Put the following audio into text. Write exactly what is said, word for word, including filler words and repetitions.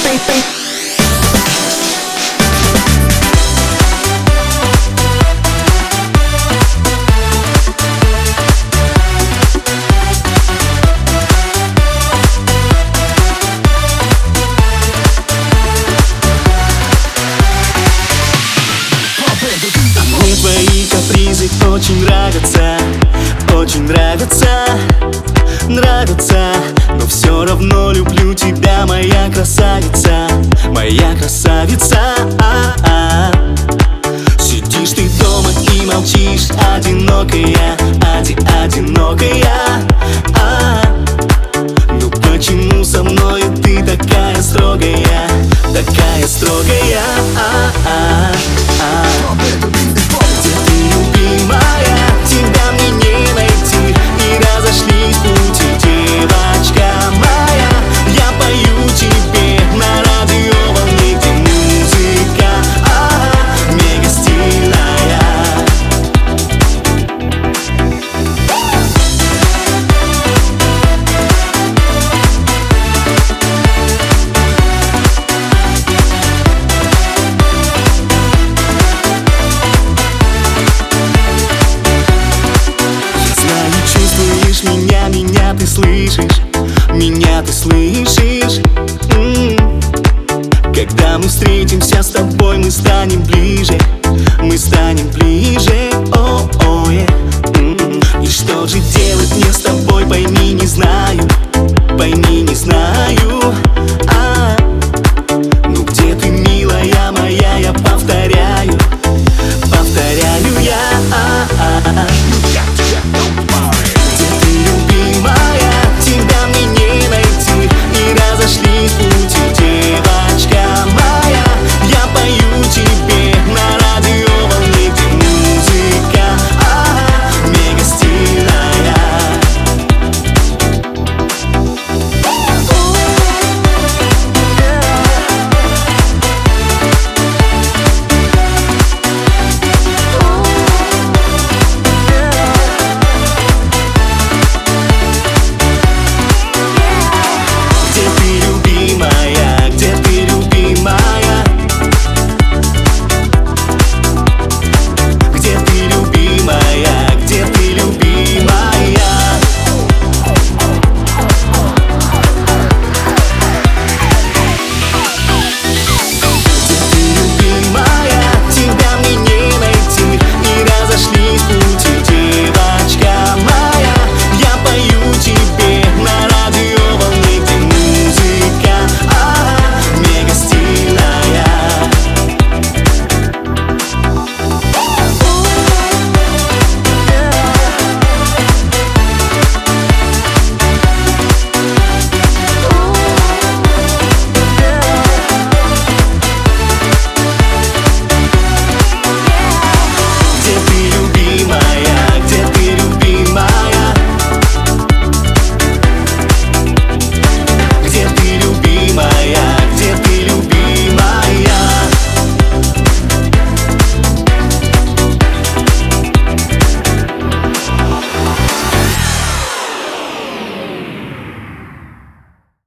Мне твои капризы очень нравятся, очень нравятся, нравятся. Но все равно люблю тебя, моя красавица, моя красавица. А-а-а. Сидишь ты дома и молчишь, одинокая, оди одинокая. А-а-а. Ну почему со мной ты такая строгая, такая строгая? А-а-а. Где ты, любимая? Тебя мне не найти, и разошлись пути, девочка моя. Я пою тебе на радиоволне, где музыка, ага, мега стильная. Меня, меня ты слышишь, меня ты слышишь. М-м-м. Когда мы встретимся с тобой, мы станем ближе, мы станем ближе.